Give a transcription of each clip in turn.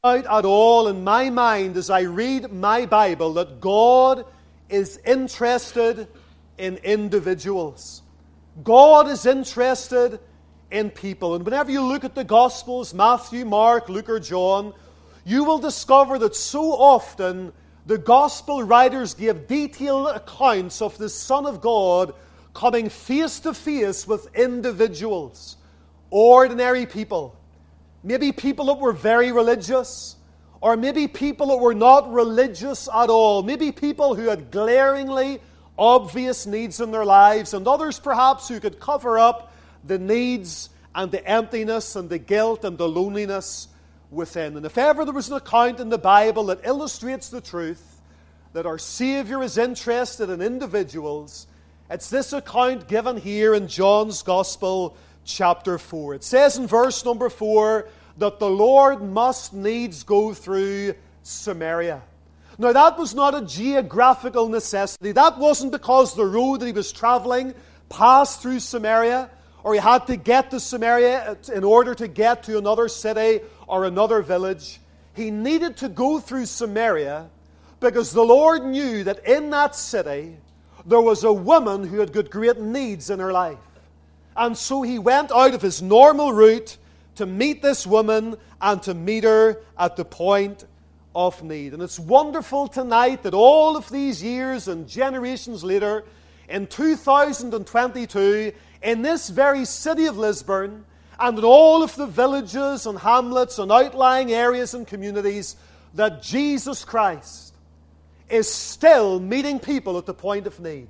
doubt at all in my mind as I read my Bible that God is interested in individuals. God is interested in people. And whenever you look at the Gospels, Matthew, Mark, Luke, or John, you will discover that so often the Gospel writers give detailed accounts of the Son of God coming face to face with individuals, ordinary people. Maybe people that were very religious, or maybe people that were not religious at all. Maybe people who had glaringly obvious needs in their lives, and others perhaps who could cover up the needs and the emptiness and the guilt and the loneliness within. And if ever there was an account in the Bible that illustrates the truth that our Savior is interested in individuals, it's this account given here in John's Gospel, chapter 4. It says in verse number 4 that the Lord must needs go through Samaria. Now, that was not a geographical necessity. That wasn't because the road that he was traveling passed through Samaria, or he had to get to Samaria in order to get to another city or another village. He needed to go through Samaria because the Lord knew that in that city there was a woman who had got great needs in her life. And so he went out of his normal route to meet this woman and to meet her at the point of need. And it's wonderful tonight that all of these years and generations later, in 2022, in this very city of Lisburn, and in all of the villages and hamlets and outlying areas and communities, that Jesus Christ is still meeting people at the point of need.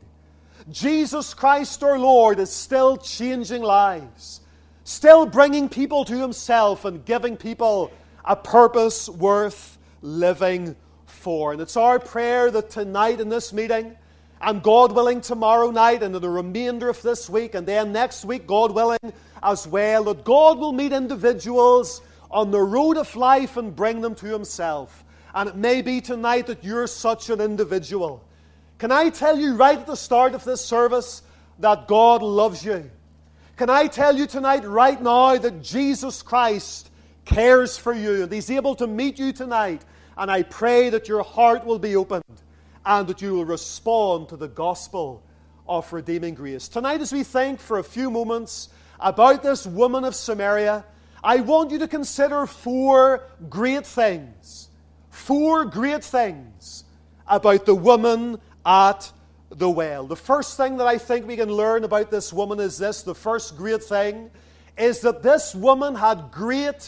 Jesus Christ our Lord is still changing lives, still bringing people to Himself and giving people a purpose worth living for. And it's our prayer that tonight in this meeting, and God willing tomorrow night and in the remainder of this week, and then next week, God willing as well, that God will meet individuals on the road of life and bring them to Himself. And it may be tonight that you're such an individual. Can I tell you right at the start of this service that God loves you? Can I tell you tonight, right now, that Jesus Christ cares for you and He's able to meet you tonight? And I pray that your heart will be opened and that you will respond to the gospel of redeeming grace. Tonight, as we think for a few moments about this woman of Samaria, I want you to consider four great things. Four great things about the woman at the well. The first thing that I think we can learn about this woman is this. The first great thing is that this woman had great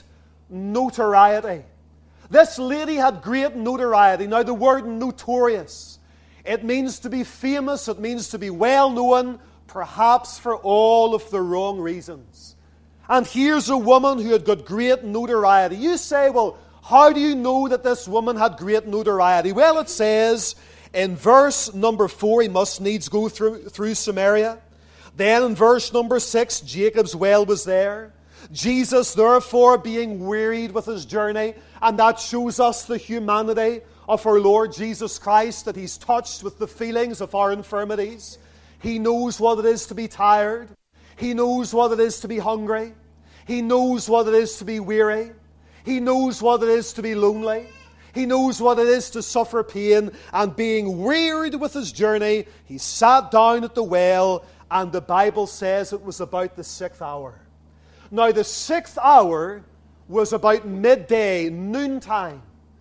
notoriety. This lady had great notoriety. Now, the word notorious, it means to be famous, it means to be well known, perhaps for all of the wrong reasons. And here's a woman who had got great notoriety. You say, well, how do you know that this woman had great notoriety? Well, it says in verse number 4, he must needs go through Samaria. Then in verse number 6, Jacob's well was there. Jesus, therefore, being wearied with His journey, and that shows us the humanity of our Lord Jesus Christ, that He's touched with the feelings of our infirmities. He knows what it is to be tired. He knows what it is to be hungry. He knows what it is to be weary. He knows what it is to be lonely. He knows what it is to suffer pain. And being wearied with His journey, He sat down at the well, and the Bible says it was about the 6th hour. Now, the 6th hour was about midday, noontime.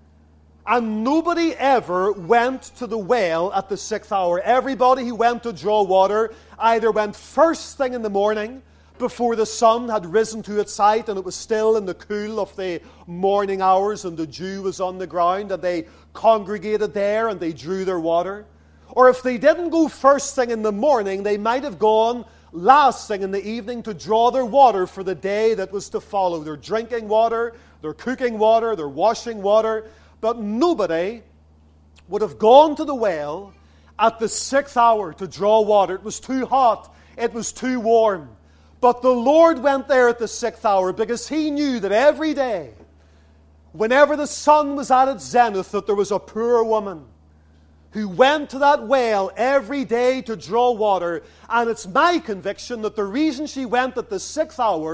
And nobody ever went to the well at the 6th hour. Everybody who went to draw water either went first thing in the morning, before the sun had risen to its height and it was still in the cool of the morning hours and the dew was on the ground, and they congregated there and they drew their water. Or if they didn't go first thing in the morning, they might have gone last thing in the evening to draw their water for the day that was to follow. Their drinking water, their cooking water, their washing water. But nobody would have gone to the well at the 6th hour to draw water. It was too hot. It was too warm. But the Lord went there at the 6th hour because He knew that every day, whenever the sun was at its zenith, that there was a poor woman who went to that well every day to draw water. And it's my conviction that the reason she went at the 6th hour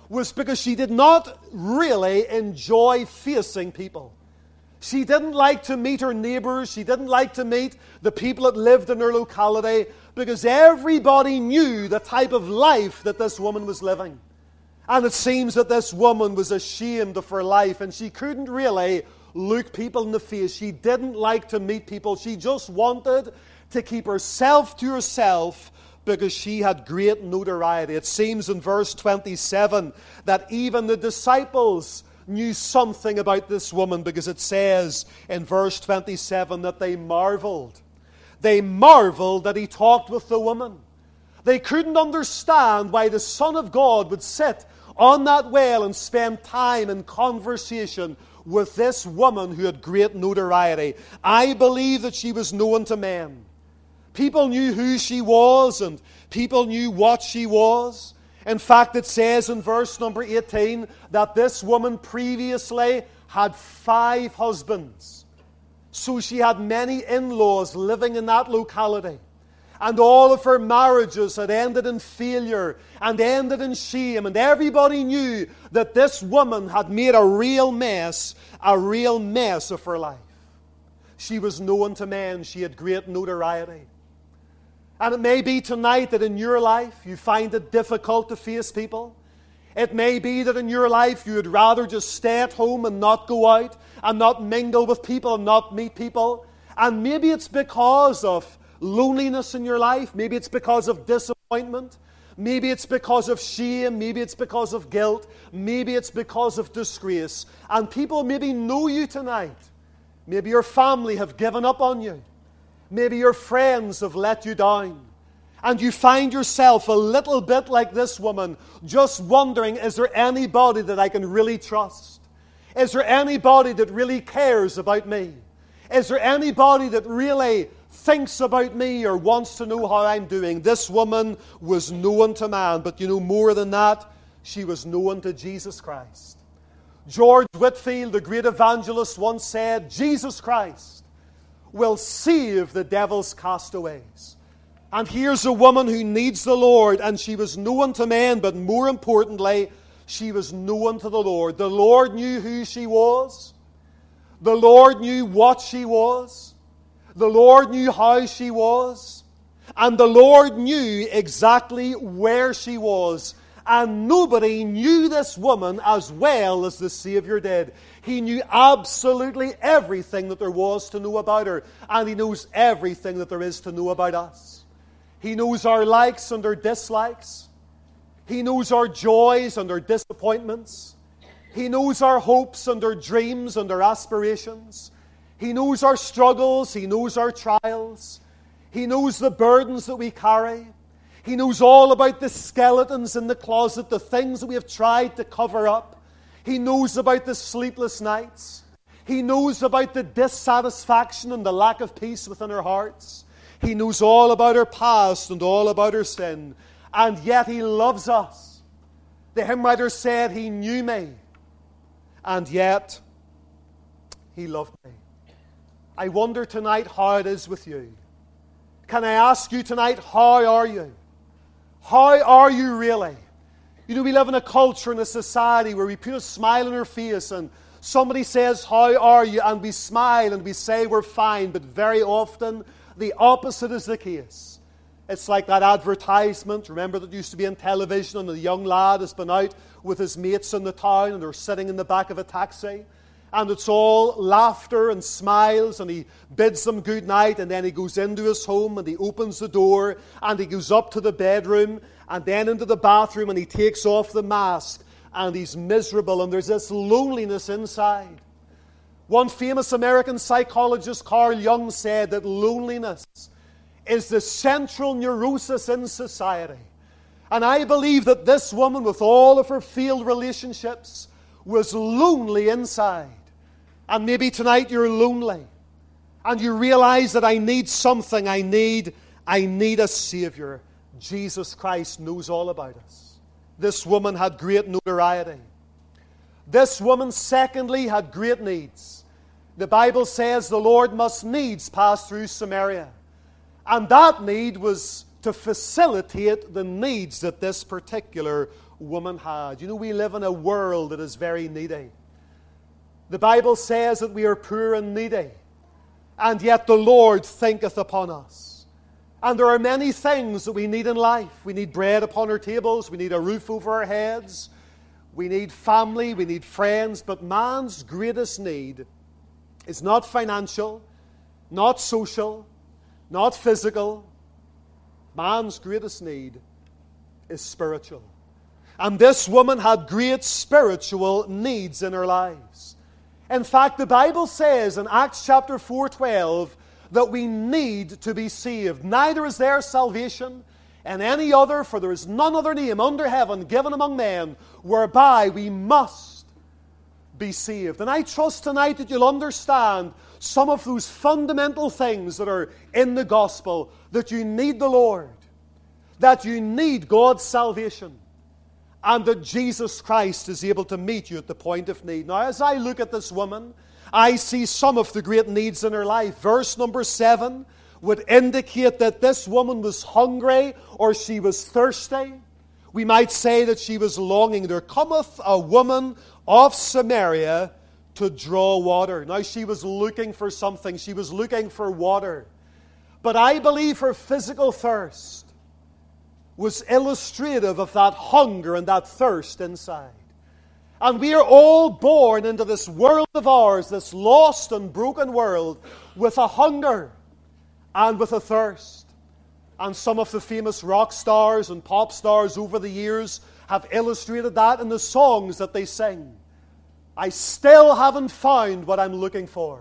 was because she did not really enjoy facing people. She didn't like to meet her neighbors. She didn't like to meet the people that lived in her locality, because everybody knew the type of life that this woman was living. And it seems that this woman was ashamed of her life, and she couldn't really look people in the face. She didn't like to meet people. She just wanted to keep herself to herself because she had great notoriety. It seems in verse 27 that even the disciples knew something about this woman, because it says in verse 27 that they marveled. They marveled that he talked with the woman. They couldn't understand why the Son of God would sit on that well and spend time in conversation with this woman who had great notoriety. I believe that she was known to men. People knew who she was, and people knew what she was. In fact, it says in verse number 18 that this woman previously had 5 husbands. So she had many in-laws living in that locality. And all of her marriages had ended in failure and ended in shame. And everybody knew that this woman had made a real mess of her life. She was known to men. She had great notoriety. And it may be tonight that in your life you find it difficult to face people. It may be that in your life you would rather just stay at home and not go out and not mingle with people and not meet people. And maybe it's because of loneliness in your life. Maybe it's because of disappointment. Maybe it's because of shame. Maybe it's because of guilt. Maybe it's because of disgrace. And people maybe know you tonight. Maybe your family have given up on you. Maybe your friends have let you down. And you find yourself a little bit like this woman, just wondering, is there anybody that I can really trust? Is there anybody that really cares about me? Is there anybody that really thinks about me or wants to know how I'm doing? This woman was known to man, but you know, more than that, she was known to Jesus Christ. George Whitefield, the great evangelist, once said, Jesus Christ will save the devil's castaways. And here's a woman who needs the Lord, and she was known to men, but more importantly, she was known to the Lord. The Lord knew who she was. The Lord knew what she was. The Lord knew how she was. And the Lord knew exactly where she was. And nobody knew this woman as well as the Savior did. He knew absolutely everything that there was to know about her. And He knows everything that there is to know about us. He knows our likes and our dislikes. He knows our joys and our disappointments. He knows our hopes and our dreams and our aspirations. He knows our struggles. He knows our trials. He knows the burdens that we carry. He knows all about the skeletons in the closet, the things that we have tried to cover up. He knows about the sleepless nights. He knows about the dissatisfaction and the lack of peace within our hearts. He knows all about our past and all about our sin. And yet He loves us. The hymn writer said, He knew me, and yet He loved me. I wonder tonight how it is with you. Can I ask you tonight, how are you? How are you really? You know, we live in a culture, in a society where we put a smile on our face and somebody says, how are you? And we smile and we say we're fine, but very often the opposite is the case. It's like that advertisement, remember, that used to be on television, and the young lad has been out with his mates in the town and they're sitting in the back of a taxi. And it's all laughter and smiles, and he bids them good night, and then he goes into his home and he opens the door and he goes up to the bedroom and then into the bathroom and he takes off the mask and he's miserable, and there's this loneliness inside. One famous American psychologist, Carl Jung, said that loneliness is the central neurosis in society. And I believe that this woman, with all of her failed relationships, was lonely inside. And maybe tonight you're lonely. And you realize that I need something. I need a Savior. Jesus Christ knows all about us. This woman had great notoriety. This woman, secondly, had great needs. The Bible says the Lord must needs pass through Samaria. And that need was to facilitate the needs that this particular woman had. You know, we live in a world that is very needy. The Bible says that we are poor and needy, and yet the Lord thinketh upon us. And there are many things that we need in life. We need bread upon our tables. We need a roof over our heads. We need family. We need friends. But man's greatest need is not financial, not social, not physical. Man's greatest need is spiritual. And this woman had great spiritual needs in her lives. In fact, the Bible says in Acts chapter 4:12 that we need to be saved. Neither is there salvation in any other, for there is none other name under heaven given among men whereby we must be saved. And I trust tonight that you'll understand some of those fundamental things that are in the gospel, that you need the Lord, that you need God's salvation, and that Jesus Christ is able to meet you at the point of need. Now, as I look at this woman, I see some of the great needs in her life. Verse number 7 would indicate that this woman was hungry or she was thirsty. We might say that she was longing. There cometh a woman of Samaria to draw water. Now, she was looking for something. She was looking for water. But I believe her physical thirst was illustrative of that hunger and that thirst inside. And we are all born into this world of ours, this lost and broken world, with a hunger and with a thirst. And some of the famous rock stars and pop stars over the years have illustrated that in the songs that they sing. I still haven't found what I'm looking for.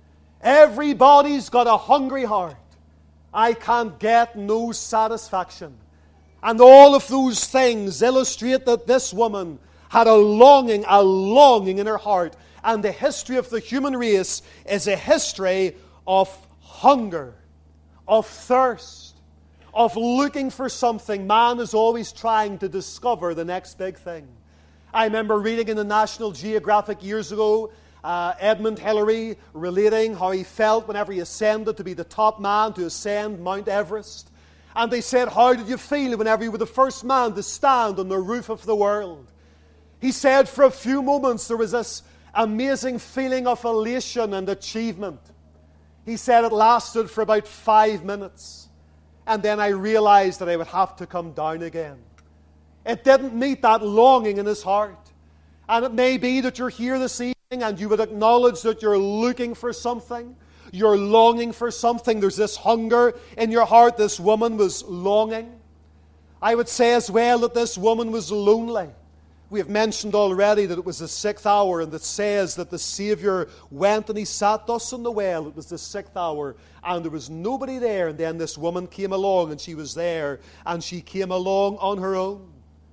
Everybody's got a hungry heart. I can't get no satisfaction. And all of those things illustrate that this woman had a longing in her heart. And the history of the human race is a history of hunger, of thirst, of looking for something. Man is always trying to discover the next big thing. I remember reading in the National Geographic years ago, Edmund Hillary relating how he felt whenever he ascended to be the top man to ascend Mount Everest. And they said, how did you feel whenever you were the first man to stand on the roof of the world? He said, for a few moments there was this amazing feeling of elation and achievement. He said it lasted for about 5 minutes. And then I realized that I would have to come down again. It didn't meet that longing in his heart. And it may be that you're here this evening and you would acknowledge that you're looking for something. You're longing for something. There's this hunger in your heart. This woman was longing. I would say as well that this woman was lonely. We have mentioned already that it was the 6th hour, and it says that the Savior went and he sat thus in the well. It was the 6th hour, and there was nobody there. And then this woman came along, and she was there, and she came along on her own.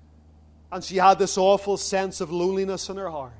And she had this awful sense of loneliness in her heart.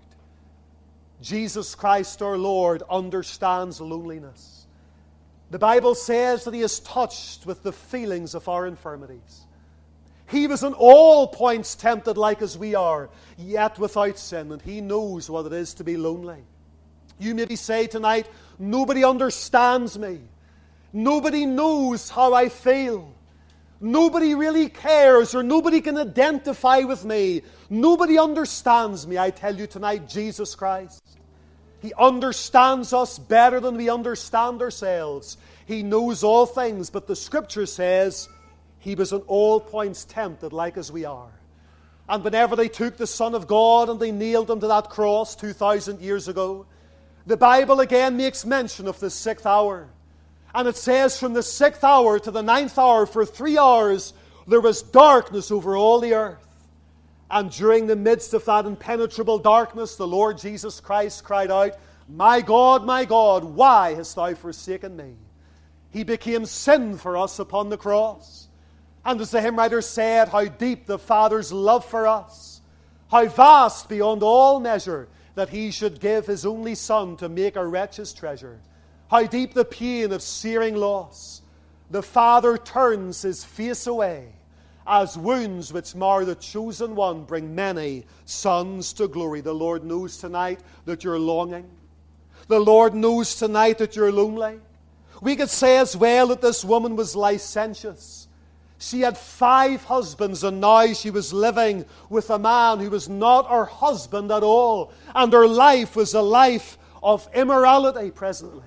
Jesus Christ our Lord understands loneliness. The Bible says that he is touched with the feelings of our infirmities. He was in all points tempted like as we are, yet without sin. And he knows what it is to be lonely. You maybe say tonight, nobody understands me. Nobody knows how I feel. Nobody really cares, or nobody can identify with me. Nobody understands me. I tell you tonight, Jesus Christ. He understands us better than we understand ourselves. He knows all things, but the Scripture says he was in all points tempted like as we are. And whenever they took the Son of God and they nailed him to that cross 2,000 years ago, the Bible again makes mention of the 6th hour. And it says from the 6th hour to the 9th hour, for 3 hours, there was darkness over all the earth. And during the midst of that impenetrable darkness, the Lord Jesus Christ cried out, my God, why hast thou forsaken me? He became sin for us upon the cross. And as the hymn writer said, how deep the Father's love for us, how vast beyond all measure that he should give his only Son to make a wretch his treasure. How deep the pain of searing loss. The Father turns his face away, as wounds which mar the chosen one bring many sons to glory. The Lord knows tonight that you're longing. The Lord knows tonight that you're lonely. We could say as well that this woman was licentious. She had 5 husbands, and now she was living with a man who was not her husband at all. And her life was a life of immorality presently.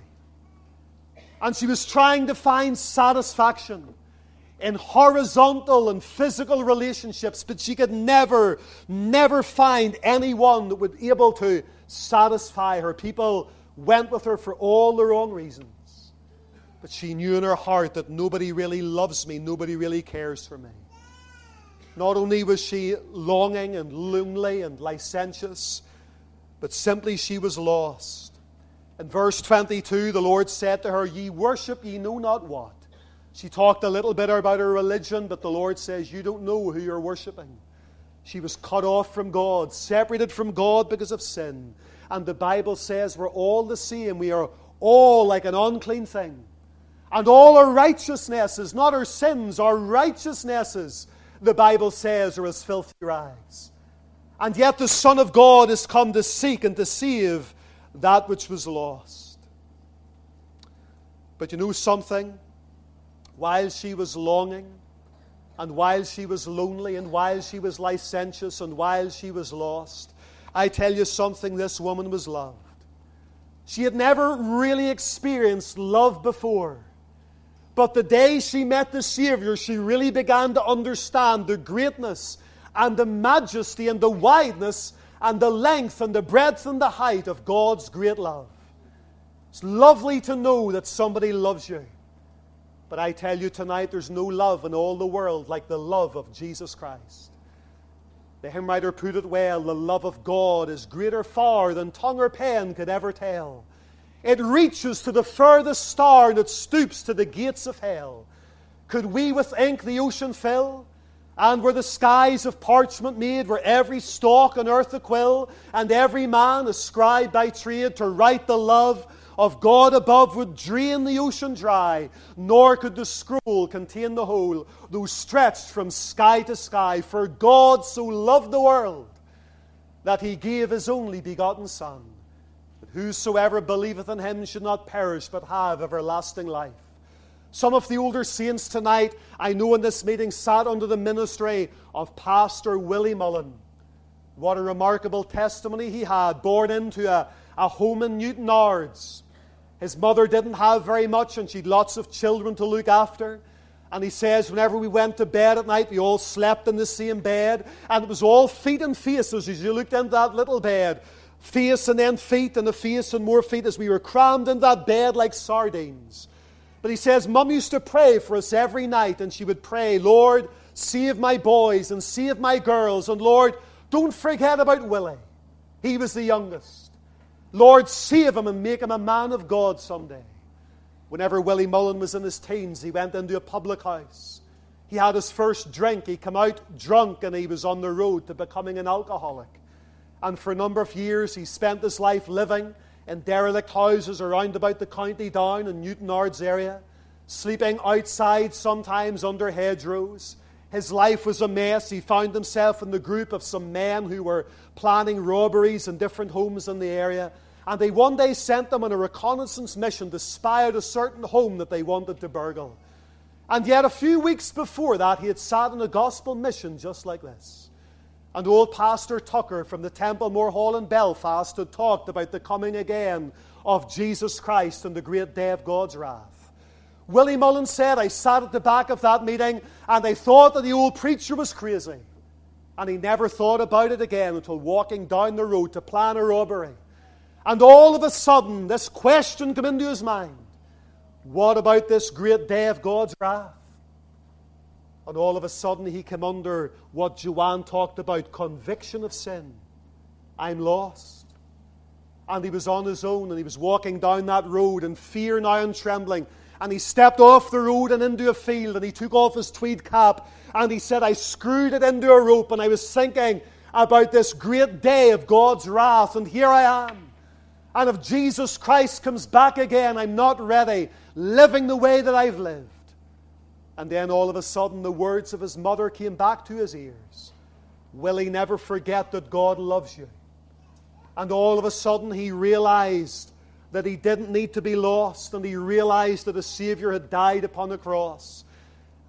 And she was trying to find satisfaction in horizontal and physical relationships, but she could never find anyone that would be able to satisfy her. People went with her for all the wrong reasons. But she knew in her heart that nobody really loves me, nobody really cares for me. Not only was she longing and lonely and licentious, but simply she was lost. In verse 22, the Lord said to her, "Ye worship ye know not what." She talked a little bit about her religion, but the Lord says, "You don't know who you're worshiping." She was cut off from God, separated from God because of sin. And the Bible says we're all the same. We are all like an unclean thing. And all our righteousnesses, not our sins, our righteousnesses, the Bible says, are as filthy rags. And yet the Son of God has come to seek and to save that which was lost. But you know something? While she was longing, and while she was lonely, and while she was licentious, and while she was lost, I tell you something, this woman was loved. She had never really experienced love before. But the day she met the Savior, she really began to understand the greatness and the majesty and the wideness and the length and the breadth and the height of God's great love. It's lovely to know that somebody loves you. But I tell you tonight, there's no love in all the world like the love of Jesus Christ. The hymn writer put it well, the love of God is greater far than tongue or pen could ever tell. It reaches to the furthest star, and it stoops to the gates of hell. Could we with ink the ocean fill? And were the skies of parchment made, were every stalk on earth a quill, and every man a scribe by trade, to write the love of God above would drain the ocean dry, nor could the scroll contain the whole, though stretched from sky to sky. For God so loved the world, that He gave His only begotten Son, that whosoever believeth in Him should not perish, but have everlasting life. Some of the older saints tonight, I know in this meeting, sat under the ministry of Pastor Willie Mullen. What a remarkable testimony he had, born into a home in Newtonards. His mother didn't have very much, and she had lots of children to look after. And he says, whenever we went to bed at night, we all slept in the same bed, and it was all feet and faces as you looked into that little bed. Face and then feet, and a face and more feet, as we were crammed in that bed like sardines. But he says, Mum used to pray for us every night, and she would pray, Lord, save my boys and save my girls, and Lord, don't forget about Willie. He was the youngest. Lord, save him and make him a man of God someday. Whenever Willie Mullen was in his teens, he went into a public house. He had his first drink. He came out drunk, and he was on the road to becoming an alcoholic. And for a number of years, he spent his life living in derelict houses around about the County Down and Newtonards area, sleeping outside, sometimes under hedgerows. His life was a mess. He found himself in the group of some men who were planning robberies in different homes in the area. And they one day sent them on a reconnaissance mission to spy out a certain home that they wanted to burgle. And yet a few weeks before that, he had sat in a gospel mission just like this. And old Pastor Tucker from the Templemore Hall in Belfast had talked about the coming again of Jesus Christ and the great day of God's wrath. Willie Mullen said, I sat at the back of that meeting, and I thought that the old preacher was crazy. And he never thought about it again until walking down the road to plan a robbery. And all of a sudden, this question came into his mind. What about this great day of God's wrath? And all of a sudden, he came under what Joanne talked about, conviction of sin. I'm lost. And he was on his own, and he was walking down that road in fear now and trembling. And he stepped off the road and into a field, and he took off his tweed cap, and he said, I screwed it into a rope, and I was thinking about this great day of God's wrath, and here I am. And if Jesus Christ comes back again, I'm not ready, living the way that I've lived. And then all of a sudden, the words of his mother came back to his ears. Will he never forget that God loves you? And all of a sudden, he realized that he didn't need to be lost, and he realized that a Savior had died upon the cross.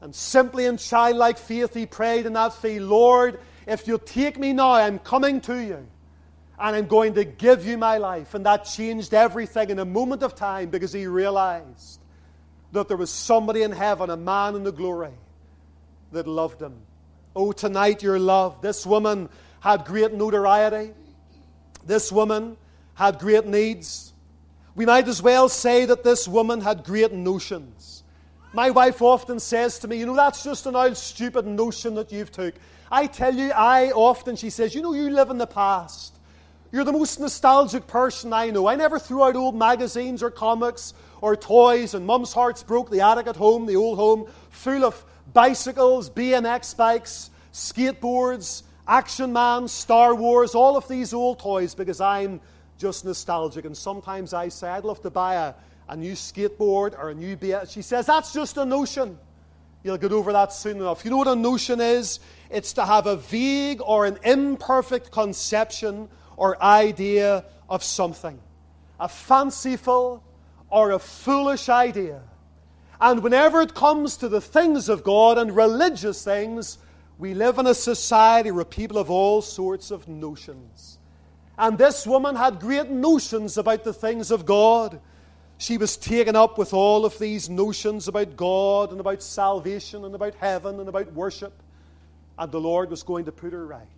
And simply in childlike faith he prayed in that field, Lord, if you'll take me now, I'm coming to you. And I'm going to give you my life. And that changed everything in a moment of time, because he realized that there was somebody in heaven, a man in the glory, that loved him. Oh, tonight you're loved. This woman had great notoriety. This woman had great needs. We might as well say that this woman had great notions. My wife often says to me, you know, that's just an old stupid notion that you've took. I tell you, she says, you know, you live in the past. You're the most nostalgic person I know. I never threw out old magazines or comics or toys, and Mum's heart's broke, the attic at home, the old home, full of bicycles, BMX bikes, skateboards, Action Man, Star Wars, all of these old toys, because I'm just nostalgic. And sometimes I say, I'd love to buy a new skateboard or a new BMX. She says, that's just a notion. You'll get over that soon enough. You know what a notion is? It's to have a vague or an imperfect conception or idea of something. A fanciful or a foolish idea. And whenever it comes to the things of God and religious things, we live in a society where people have all sorts of notions. And this woman had great notions about the things of God. She was taken up with all of these notions about God and about salvation and about heaven and about worship. And the Lord was going to put her right.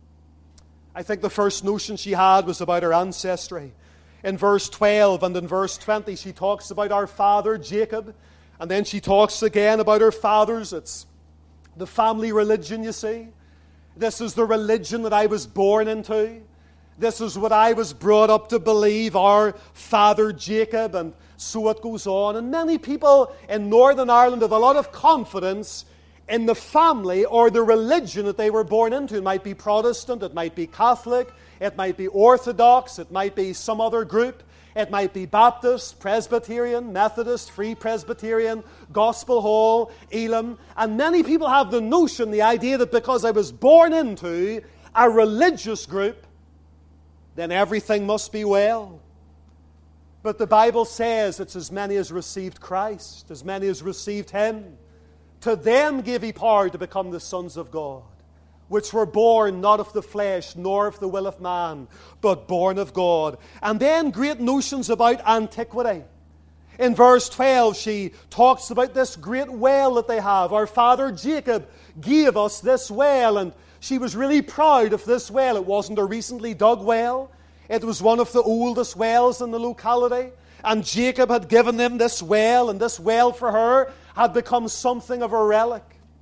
I think the first notion she had was about her ancestry. In verse 12 and in verse 20, she talks about our father Jacob. And then she talks again about her fathers. It's the family religion, you see. This is the religion that I was born into. This is what I was brought up to believe, our father Jacob, and so it goes on. And many people in Northern Ireland have a lot of confidence in the family or the religion that they were born into. It might be Protestant, it might be Catholic, it might be Orthodox, it might be some other group. It might be Baptist, Presbyterian, Methodist, Free Presbyterian, Gospel Hall, Elam. And many people have the notion, the idea that because I was born into a religious group, then everything must be well. But the Bible says it's as many as received Christ, as many as received Him. To them gave He power to become the sons of God, which were born not of the flesh, nor of the will of man, but born of God. And then great notions about antiquity. In verse 12, she talks about this great well that they have. Our father Jacob gave us this well, and she was really proud of this well. It wasn't a recently dug well. It was one of the oldest wells in the locality. And Jacob had given them this well, and this well for her had become something of a relic.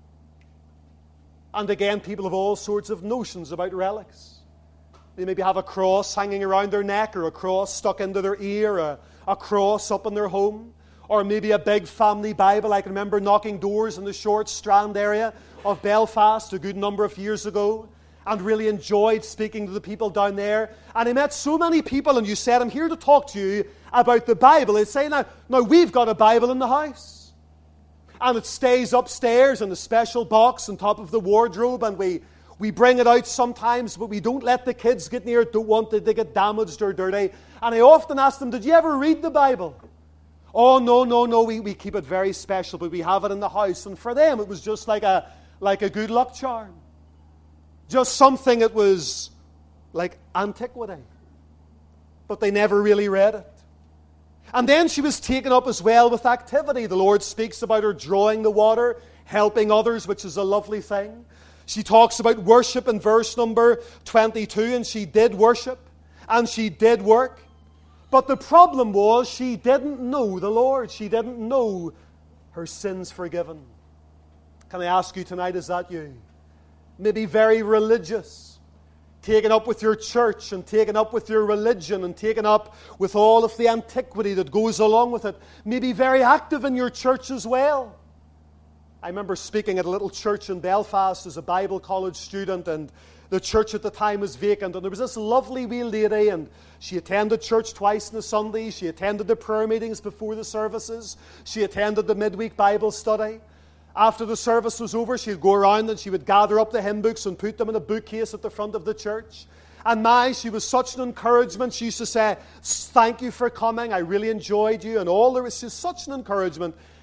And again, people have all sorts of notions about relics. They maybe have a cross hanging around their neck, or a cross stuck into their ear, or a cross up in their home, or maybe a big family Bible. I can remember knocking doors in the Short Strand area of Belfast a good number of years ago, and really enjoyed speaking to the people down there. And I met so many people, and you said, I'm here to talk to you about the Bible. They'd say, now we've got a Bible in the house. And it stays upstairs in a special box on top of the wardrobe, and we bring it out sometimes, but we don't let the kids get near it, don't want it to get damaged or dirty. And I often ask them, did you ever read the Bible? Oh, no, we keep it very special, but we have it in the house. And for them, it was just like a good luck charm. Just something that was like antiquity. But they never really read it. And then she was taken up as well with activity. The Lord speaks about her drawing the water, helping others, which is a lovely thing. She talks about worship in verse number 22, and she did worship, and she did work. But the problem was she didn't know the Lord. She didn't know her sins forgiven. Can I ask you tonight, is that you? Maybe very religious. Taken up with your church and taken up with your religion and taken up with all of the antiquity that goes along with it. Maybe very active in your church as well. I remember speaking at a little church in Belfast as a Bible college student, and the church at the time was vacant, and there was this lovely wee lady, and she attended church twice on a Sunday. She attended the prayer meetings before the services. She attended the midweek Bible study. After the service was over, she'd go around and she would gather up the hymn books and put them in a bookcase at the front of the church. And she was such an encouragement. She used to say, thank you for coming. I really enjoyed you. And all there was just such an encouragement.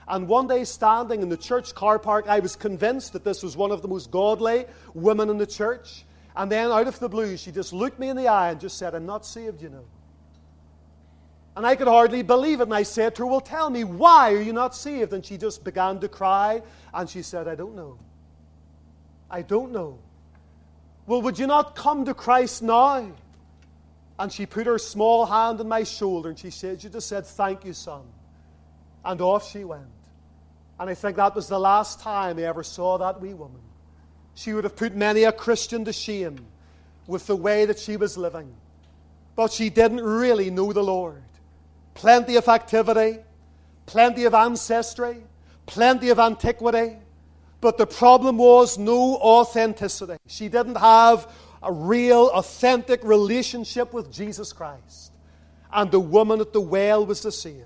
And one day, standing in the church car park, I was convinced that this was one of the most godly women in the church. And then, out of the blue, she just looked me in the eye and just said, "I'm not saved, you know." And I could hardly believe it. And I said to her, "Well, tell me, why are you not saved?" And she just began to cry. And she said, "I don't know. I don't know." "Well, would you not come to Christ now?" And she put her small hand on my shoulder and she just said, "Thank you, son." And off she went. And I think that was the last time I ever saw that wee woman. She would have put many a Christian to shame with the way that she was living. But she didn't really know the Lord. Plenty of activity, plenty of ancestry, plenty of antiquity. But the problem was no authenticity. She didn't have a real, authentic relationship with Jesus Christ. And the woman at the well was the same.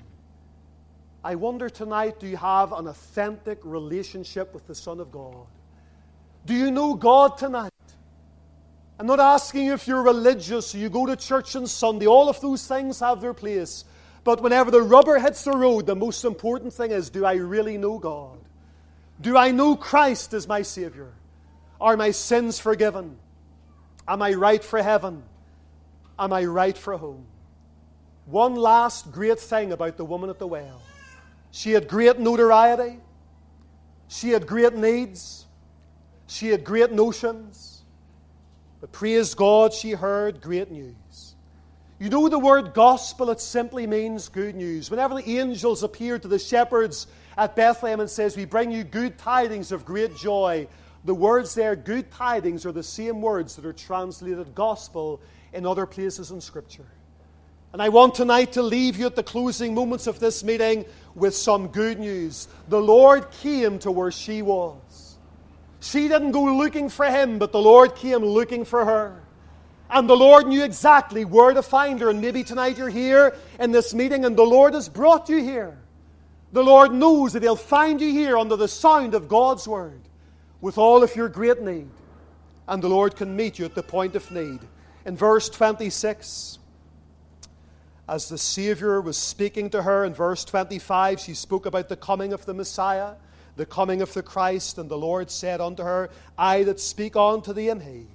I wonder tonight, do you have an authentic relationship with the Son of God? Do you know God tonight? I'm not asking you if you're religious or you go to church on Sunday. All of those things have their place. But whenever the rubber hits the road, the most important thing is, do I really know God? Do I know Christ as my Savior? Are my sins forgiven? Am I right for heaven? Am I right for home? One last great thing about the woman at the well. She had great notoriety. She had great needs. She had great notions. But praise God, she heard great news. You know the word gospel, it simply means good news. Whenever the angels appeared to the shepherds at Bethlehem and says, "We bring you good tidings of great joy," the words there, good tidings, are the same words that are translated gospel in other places in Scripture. And I want tonight to leave you at the closing moments of this meeting with some good news. The Lord came to where she was. She didn't go looking for Him, but the Lord came looking for her. And the Lord knew exactly where to find her. And maybe tonight you're here in this meeting and the Lord has brought you here. The Lord knows that He'll find you here under the sound of God's Word with all of your great need. And the Lord can meet you at the point of need. In verse 26, as the Savior was speaking to her, in verse 25, she spoke about the coming of the Messiah, the coming of the Christ, and the Lord said unto her, "I that speak unto thee am He."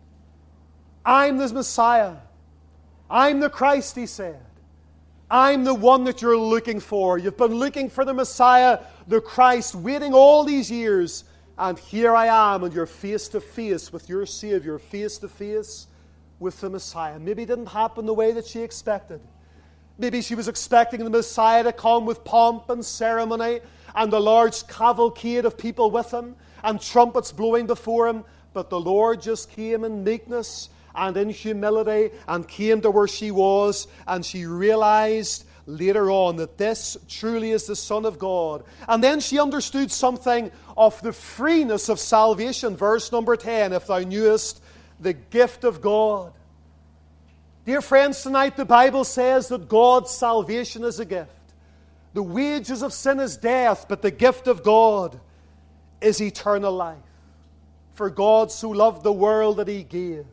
I'm the Messiah. I'm the Christ, He said. I'm the one that you're looking for. You've been looking for the Messiah, the Christ, waiting all these years. And here I am, and you're face to face with your Savior, face to face with the Messiah. Maybe it didn't happen the way that she expected. Maybe she was expecting the Messiah to come with pomp and ceremony and a large cavalcade of people with Him and trumpets blowing before Him. But the Lord just came in meekness and in humility and came to where she was, and she realized later on that this truly is the Son of God. And then she understood something of the freeness of salvation. Verse number 10, "If thou knewest the gift of God." Dear friends, tonight the Bible says that God's salvation is a gift. The wages of sin is death, but the gift of God is eternal life. For God so loved the world that He gave.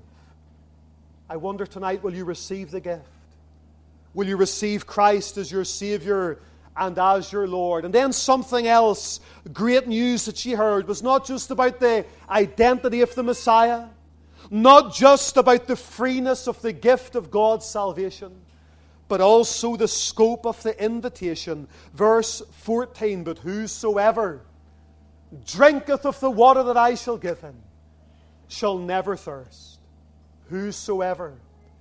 I wonder tonight, will you receive the gift? Will you receive Christ as your Savior and as your Lord? And then something else, great news that she heard, was not just about the identity of the Messiah, not just about the freeness of the gift of God's salvation, but also the scope of the invitation. Verse 14, "But whosoever drinketh of the water that I shall give him shall never thirst." Whosoever.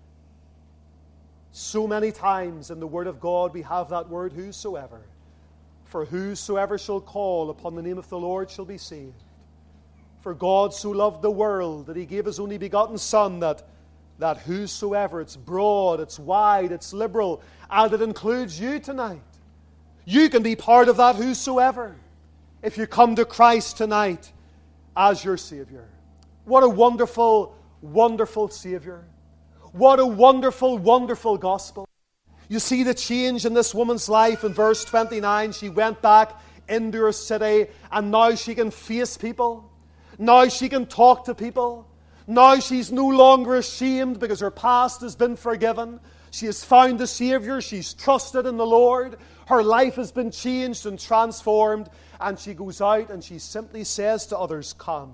So many times in the Word of God we have that word whosoever. For whosoever shall call upon the name of the Lord shall be saved. For God so loved the world that He gave His only begotten Son, that whosoever, it's broad, it's wide, it's liberal, and it includes you tonight. You can be part of that whosoever if you come to Christ tonight as your Savior. What a wonderful, wonderful Savior. What a wonderful, wonderful gospel. You see the change in this woman's life in verse 29. She went back into her city, and now she can face people. Now she can talk to people. Now she's no longer ashamed because her past has been forgiven. She has found the Savior. She's trusted in the Lord. Her life has been changed and transformed. And she goes out and she simply says to others, "Come.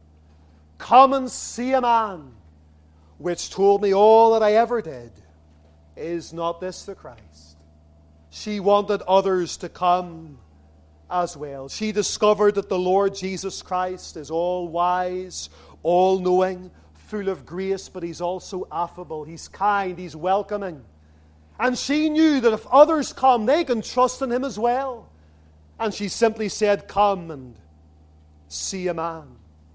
Come and see a man which told me all that I ever did. Is not this the Christ?" She wanted others to come as well. She discovered that the Lord Jesus Christ is all-wise, all-knowing, full of grace, but He's also affable. He's kind. He's welcoming. And she knew that if others come, they can trust in Him as well. And she simply said, "Come and see a man."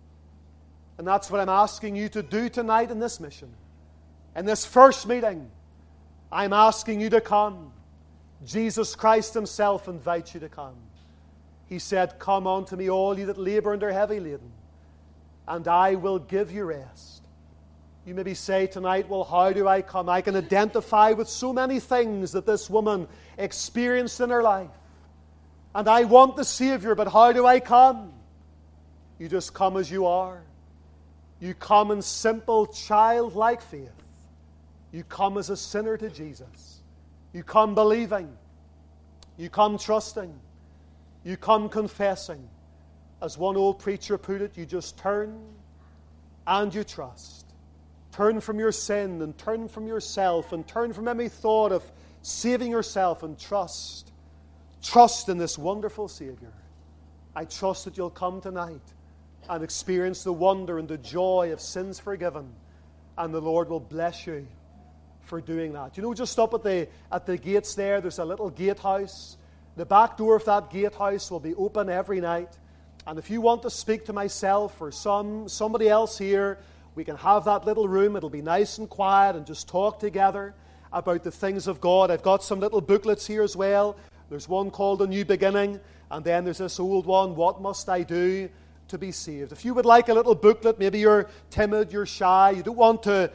And that's what I'm asking you to do tonight in this mission. In this first meeting, I'm asking you to come. Jesus Christ Himself invites you to come. He said, "Come unto me, all ye that labor and are heavy laden, and I will give you rest." You maybe say tonight, "Well, how do I come?" I can identify with so many things that this woman experienced in her life. And I want the Savior, but how do I come? You just come as you are. You come in simple, childlike faith. You come as a sinner to Jesus. You come believing. You come trusting. You come confessing. As one old preacher put it, you just turn and you trust. Turn from your sin and turn from yourself and turn from any thought of saving yourself and trust. Trust in this wonderful Savior. I trust that you'll come tonight and experience the wonder and the joy of sins forgiven. And the Lord will bless you for doing that. You know, just up at the gates there's a little gatehouse. The back door of that gatehouse will be open every night. And if you want to speak to myself or somebody else here, we can have that little room. It'll be nice and quiet and just talk together about the things of God. I've got some little booklets here as well. There's one called A New Beginning, and then there's this old one, What Must I Do to Be Saved? If you would like a little booklet, maybe you're timid, you're shy, you don't want to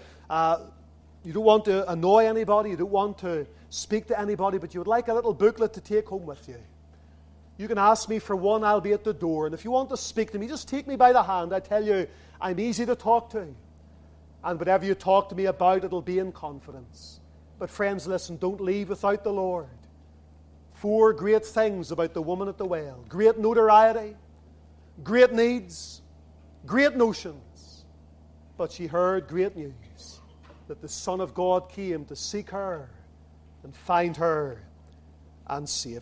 annoy anybody, you don't want to speak to anybody, but you would like a little booklet to take home with you. You can ask me for one, I'll be at the door. And if you want to speak to me, just take me by the hand. I tell you, I'm easy to talk to. And whatever you talk to me about, it'll be in confidence. But friends, listen, don't leave without the Lord. 4 great things about the woman at the well. Great notoriety, great needs, great notions. But she heard great news, that the Son of God came to seek her and find her and save her.